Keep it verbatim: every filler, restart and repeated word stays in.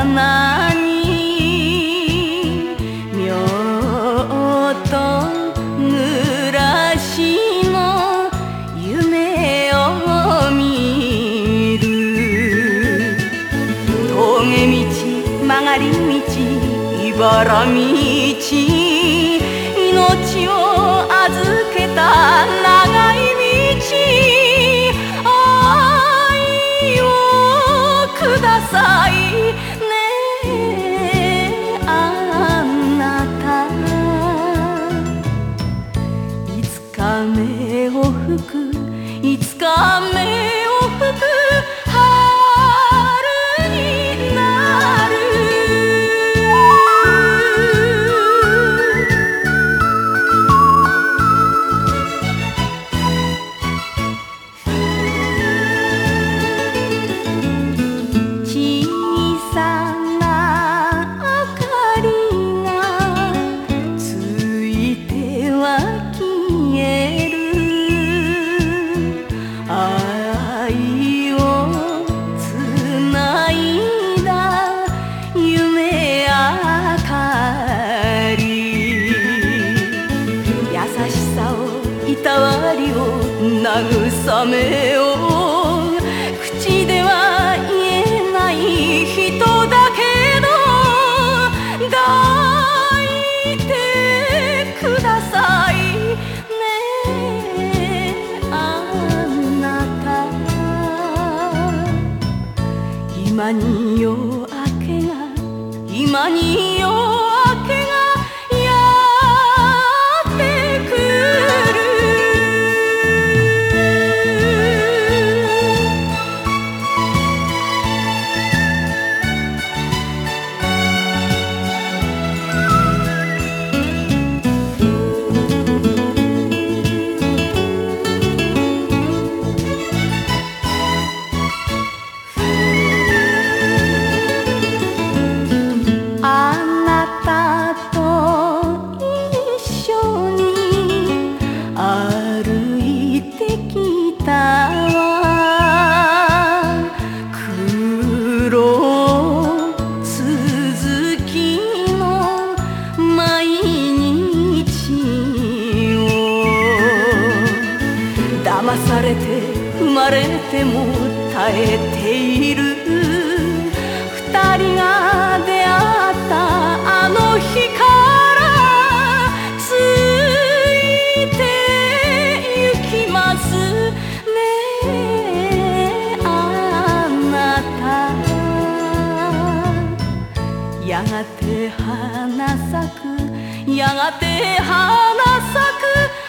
花に妙と濡らしの夢を見る。峠道曲がり道茨道、命を預けた長い道、愛をくださいねあなた。いつか目を吹く、いつか目を吹く春になる。いたわりを慰めを口では言えない人だけど抱いてくださいねあなた。今に夜明けが今に夜明けが騙されて生まれても耐えている二人が出会ったあの日からついて行きますねあなた。やがて花咲くやがて花咲く